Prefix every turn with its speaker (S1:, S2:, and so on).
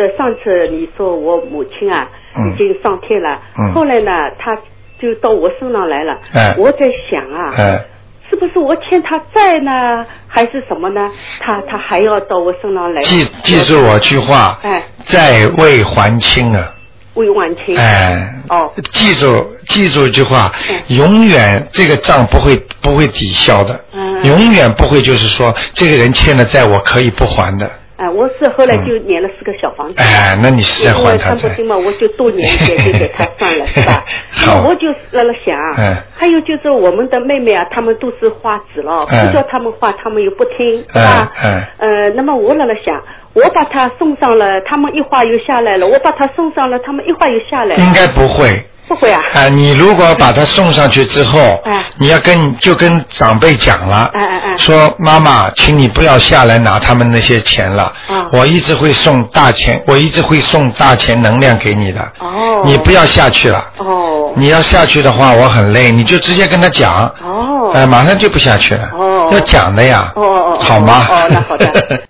S1: 上次你说我母亲啊已经上天了，后来呢他就到我身上来了，我在想啊，是不是我欠他债呢，还是什么呢？他还要到我身上来。
S2: 记住我句话，债未还清啊。
S1: 未还清。
S2: 记住一句话，永远这个账不会抵消的，永远不会就是说这个人欠的债我可以不还的。
S1: 我是后来就撵了4个小房子。
S2: 那你是在还他债？
S1: 因为看不清嘛，我就多撵一点就给他算了，是吧？我就在那想，还有就是我们的妹妹啊，她们都是画纸了，不叫他们画，他们又不听，是吧？那么我在那想，我把他送上了，他们一画又下来了；我把他送上了，他们一画又下来了。
S2: 应该不会。
S1: 不会啊！
S2: 你如果把他送上去之后，你要跟长辈讲了，说妈妈，请你不要下来拿他们那些钱了，我一直会送大钱，我一直会送大钱能量给你的，你不要下去了，你要下去的话我很累，你就直接跟他讲，马上就不下去了，要讲的呀，好吗？
S1: 那好的。